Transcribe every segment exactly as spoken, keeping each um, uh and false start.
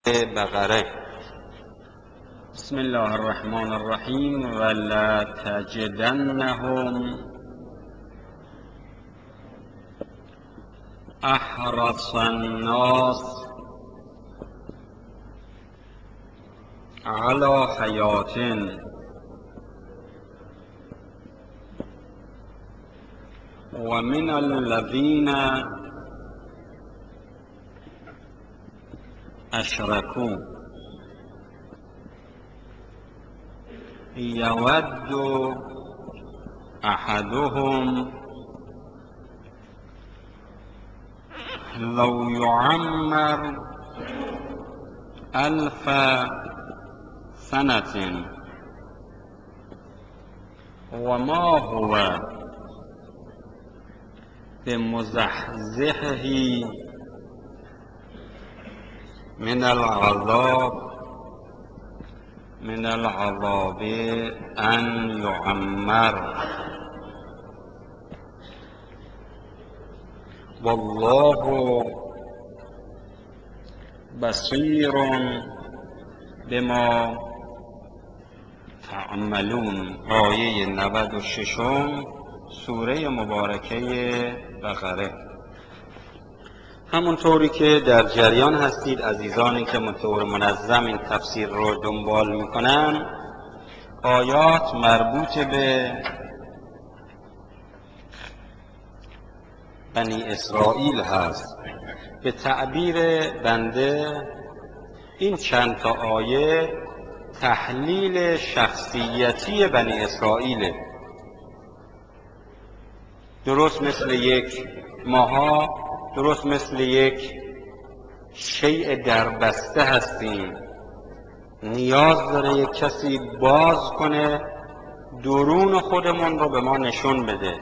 بقره. بسم الله الرحمن الرحیم. ولا تجدنهم احرص الناس على حیات و من الذین اشركوا يود احدهم لو يعمر الف سنة وما هو بمزحزحه من العذاب من العذاب ان يعمر والله بصیر بما تعملون. آیه نود و شش سوره مبارکه بقره. همونطوری که در جریان هستید عزیزانی که مطور منظم این تفسیر رو دنبال میکنن، آیات مربوط به بنی اسرائیل هست. به تعبیر بنده این چند تا آیه تحلیل شخصیتی بنی اسرائیله. درست مثل یک ماها، درست مثل یک شیء دربسته هستیم، نیاز داره یک کسی باز کنه درون خودمون رو به ما نشون بده.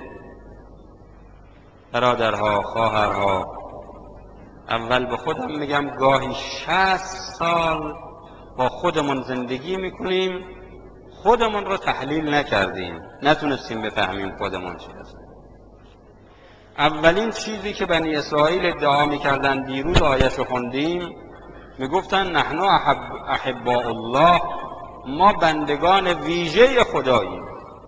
برادرها، خواهرها، اول به خودم میگم گاهی شصت سال با خودمون زندگی میکنیم، خودمون رو تحلیل نکردیم، نتونستیم بفهمیم خودمون چی هست. اولین چیزی که بنی اسرائیل ادعا میکردن، دیروز آیه‌شو خوندیم، میگفتن نحن احب احباء الله، ما بندگان ویژه خداییم.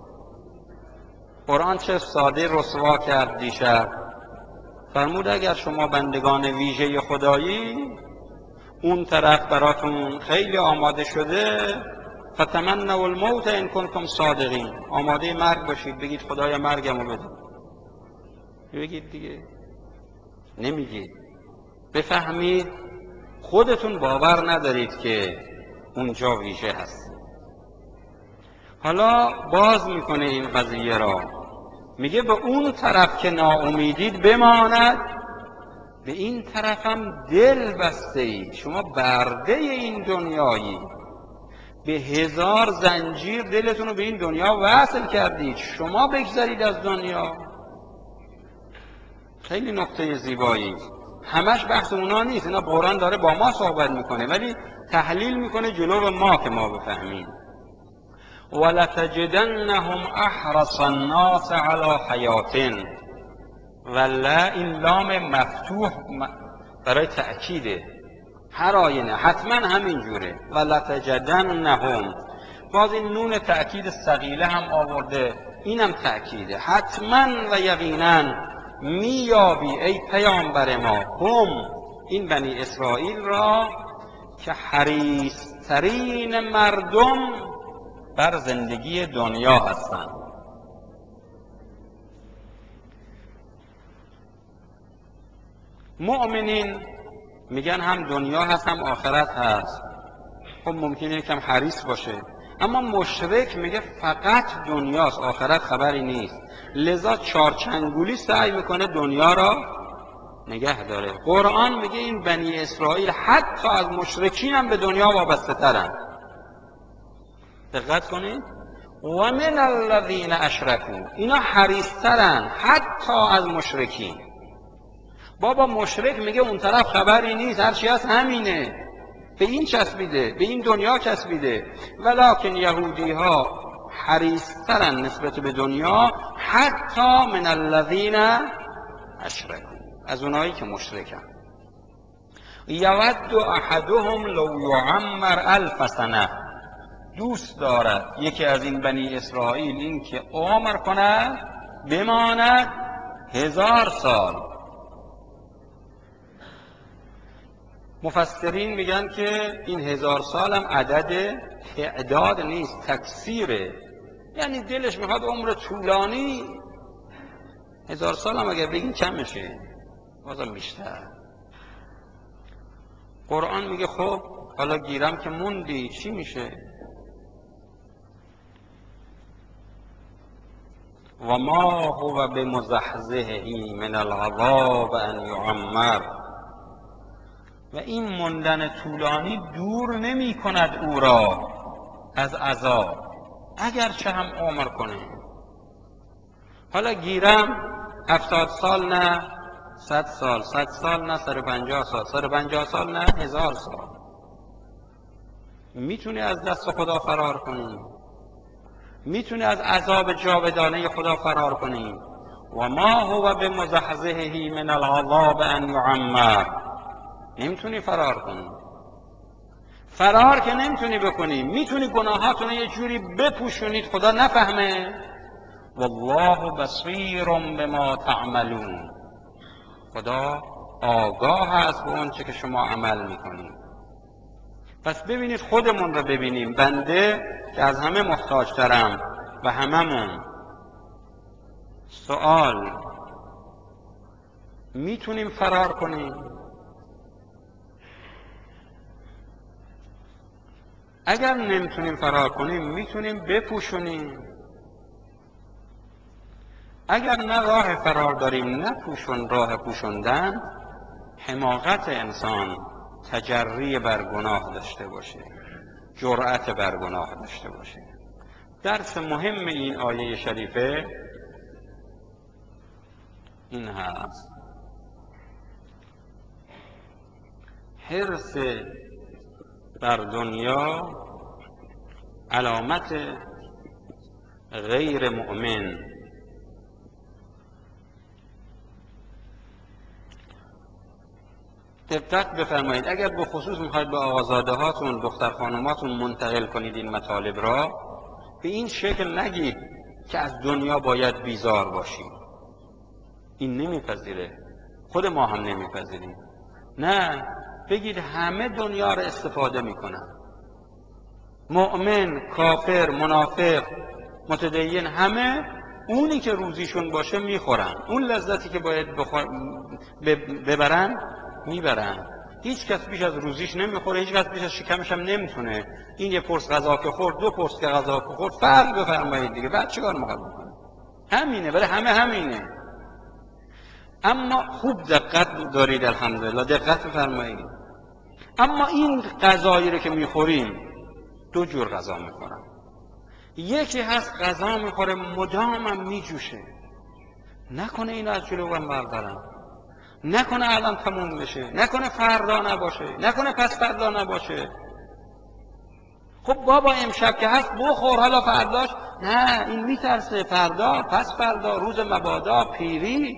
قرآن چه ساده رسوا کرد دیشب، فرمود اگر شما بندگان ویژه خدایی، اون طرف براتون خیلی آماده شده، فتمنوا الموت ان کنتم صادقین، آماده مرگ باشید، بگید خدایا مرگمو بده. بگید دیگه، نمیگید. بفهمید خودتون باور ندارید که اونجا ویژه هست. حالا باز میکنه این قضیه را، میگه به اون طرف که ناامیدید بماند، به این طرف هم دل بسته اید. شما برده این دنیایی، به هزار زنجیر دلتون رو به این دنیا وصل کردید. شما بگذارید از دنیا. خیلی نقطه زیبایی، همش بحث اونا نیست، اینا قرآن داره با ما صحبت میکنه ولی تحلیل میکنه جلو ما که ما بفهمیم. ولتجدنهم احرص الناس علی حیات، ولا این لام مفتوح برای تأکیده، هر آینه حتما همین جوره. ولتجدنهم، باز این نون تأکید ثقیله هم آورده، اینم تأکیده، حتما و یقینا میابی ای پیامبر ما، هم این بنی اسرائیل را، که حریص‌ترین مردم بر زندگی دنیا هستند. مؤمنین میگن هم دنیا هست هم آخرت هست. خب ممکنه یکم حریص باشه، اما مشرک میگه فقط دنیاست، آخرت خبری نیست، لذا چارچنگولی سعی میکنه دنیا را نگه داره. قرآن میگه این بنی اسرائیل حتی از مشرکین هم به دنیا وابسته ترن. دقت کنید، و من الذین اشرکوا، اینا حریص ترن حتی از مشرکین. بابا مشرک میگه اون طرف خبری نیست، هرچی هست همینه، به این چسبیده، به این دنیا چسبیده. ولکن یهودی ها حریص‌ترن نسبت به دنیا، حتی من الذین اشرکوا، از اونایی که مشرکن. یود احدهم لو یعمر الف سنه، دوست دارد یکی از این بنی اسرائیل این که عمر کند بماند هزار سال. مفسرین میگن که این هزار سال هم عدد تعداد نیست، تکثیره، یعنی دلش میخواد عمر طولانی. هزار سال هم اگر بگین کمشه، بازم بیشتر. قرآن میگه خب حالا گیرم که موندی چی میشه؟ و ما هو بمزحزحه من العذاب ان یعمر، و این موندن طولانی دور نمی کند او را از عذاب اگرچه هم عمر کنه. حالا گیرم هفتاد سال نه صد سال، صد سال نه صد و پنجاه سال، صد و پنجاه سال نه هزار سال. میتونی از دست خدا فرار کنی، میتونی از عذاب جاودانه خدا فرار کنی. و ما هو بمزحزحه من العذاب ان یعمر، نمیتونی فرار کنی. فرار که نمیتونی بکنی، میتونی گناهاتون رو یه جوری بپوشونید خدا نفهمه. والله بصیر بما تعملون، خدا آگاه است به اون چه که شما عمل میکنید. پس ببینید خودمون رو ببینیم، بنده که از همه محتاج ترم و هممون. سوال، میتونیم فرار کنیم؟ اگر نمیتونیم فرار کنیم میتونیم بپوشونیم. اگر نه راه فرار داریم نه پوشون راه پوشوندن، حماقت انسان تجری بر گناه داشته باشه، جرأت بر گناه داشته باشه. درس مهم این آیه شریفه این هست: حرص بر دنیا علامت غیر مؤمن. دقت بفرمایید، اگر به خصوص میخواید به آقازاده هاتون، دختر خانماتون منتقل کنید این مطالب را، به این شکل نگید که از دنیا باید بیزار باشید. این نمیپذیره، خود ما هم نمیپذیریم. نه، بگید همه دنیا را استفاده میکنن، مؤمن، کافر، منافق، متدین، همه اونی که روزیشون باشه میخورن، اون لذتی که باید بخور... ببرن میبرن. هیچ کس بیش از روزیش نمیخوره، هیچ کس بیش از شکمش هم نمیتونه. این یه پرس غذا که خورد، دو پرس که غذا که خورد، فرق بفرمایید دیگه، بعد چیکار میخواد بکنه؟ همینه، برای همه همینه. اما خوب دقت دارید، الحمدلله دقت بفرمایید. اما این غذایی رو که میخوریم، دو جور غذا میخورن. یکی هست غذا میخوره مدامم میجوشه، نکنه اینو از جلو من بردارم، نکنه الان تموم بشه، نکنه فردا نباشه، نکنه پس فردا نباشه. خب بابا امشب که هست بخور، حالا فرداش نه، این میترسه فردا، پس فردا، روز مبادا، پیری.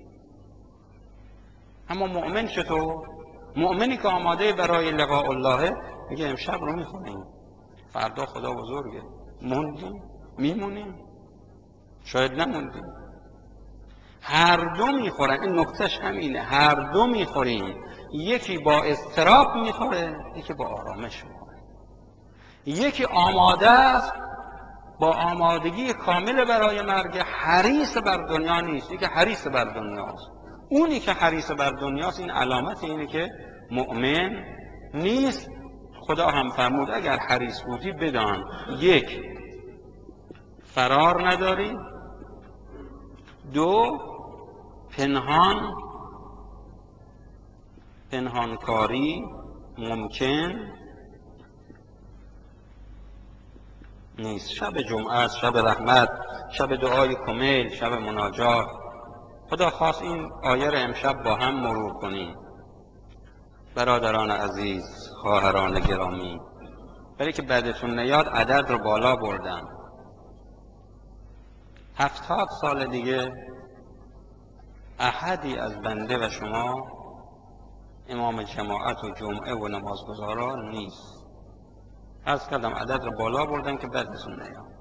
اما مؤمن چطور؟ مؤمنی که آماده برای لقاء الله میگه امشب رو میخوریم، فردا خدا بزرگه، موندیم میمونیم، شاید نموندیم. هر دو میخورن، این نکتهش همینه، هر دو میخوریم. یکی با اضطراب میخوره، یکی با آرامش میخوره. یکی آماده است با آمادگی کامل برای مرگ، حریص بر دنیا نیست، یکی حریص بر دنیاست. اونی که حریص بر دنیاست این علامت اینه که مؤمن نیست. خدا هم فرمود اگر حریص بودی بدان، یک، فرار نداری، دو، پنهان پنهانکاری ممکن نیست. شب جمعه است، شب رحمت، شب دعای کمیل، شب مناجات. خدا خواست این آیه را امشب با هم مرور کنیم. برادران عزیز، خواهران گرامی، برای که بعدتون نیاد عدد رو بالا بردم. هفتاد سال دیگه احدی از بنده و شما امام جماعت و جمعه و نمازگزاران نیست. عرض کردم عدد رو بالا بردم که بعد از اون نیام.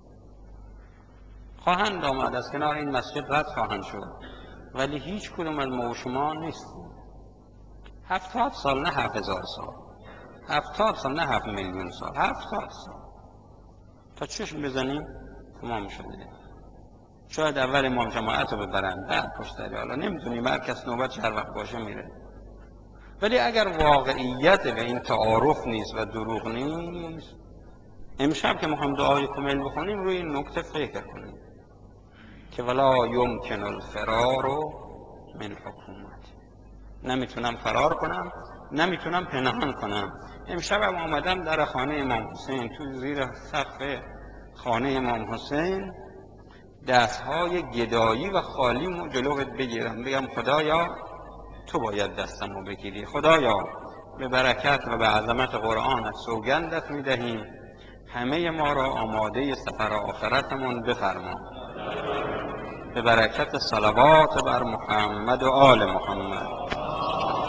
خواهند آمد از کنار این مسجد رد خواهند شد، ولی هیچ کدوم از ما و شما نیستیم. هفتاد سال نه هفت هزار سال، هفتاد سال نه هفت میلیون سال، هفتاد سال تا چشم بزنیم تمام شده. شاید اول امام جماعت رو ببرن، بعد پشتری، حالا نمیدونیم، هر کس نوبت هر وقت باشه میره. ولی اگر واقعیت و این تعارف نیست و دروغ نیست، امشب که میخوام دعای کمیل بخونیم روی این نکته فکر کنیم که ولا یمکن الفرار من حکومت. نمیتونم فرار کنم، نمیتونم پنهان کنم. امشب هم آمدم در خانه امام حسین، تو زیر سقف خانه امام حسین دستهای گدایی و خالیمو جلوت بگیرم، بگم خدایا تو باید دستمو بگیری، خدایا به برکت و به عظمت قرآنت سوگندت میدهیم همه ما را آماده سفر آخرتمون بفرما، به برکت صلوات بر محمد و آل محمد.